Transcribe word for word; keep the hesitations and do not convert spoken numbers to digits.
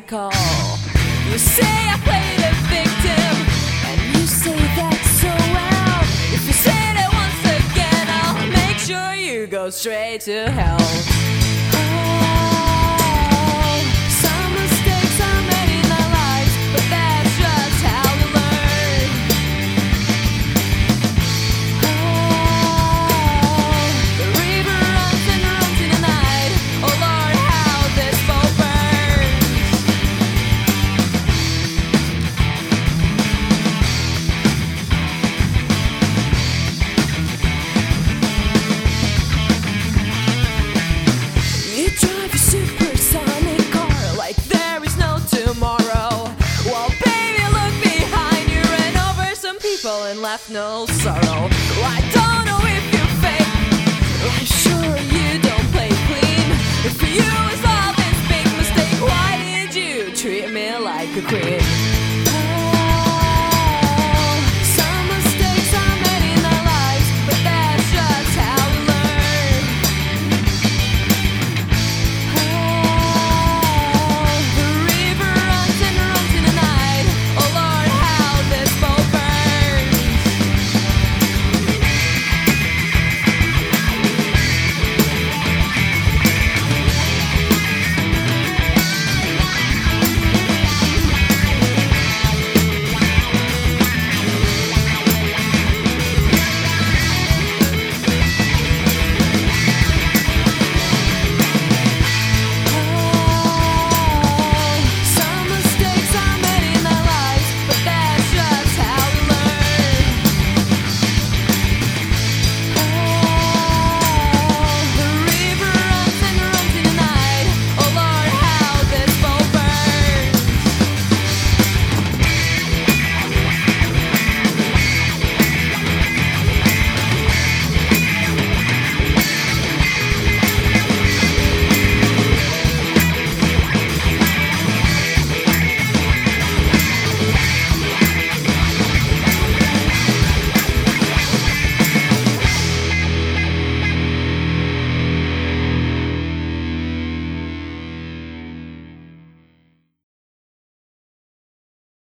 cycle. You say I played a victim, and you say that so well. If you say that once again, I'll make sure you go straight to hell. Oh, some mistakes are made in our lives, but that's just how we learn. Oh, the river runs and runs in the night. Oh Lord, how this boat burns. You drive a supersonic car like there is no tomorrow. Well, baby, look behind you, ran over some people and left no sorrow.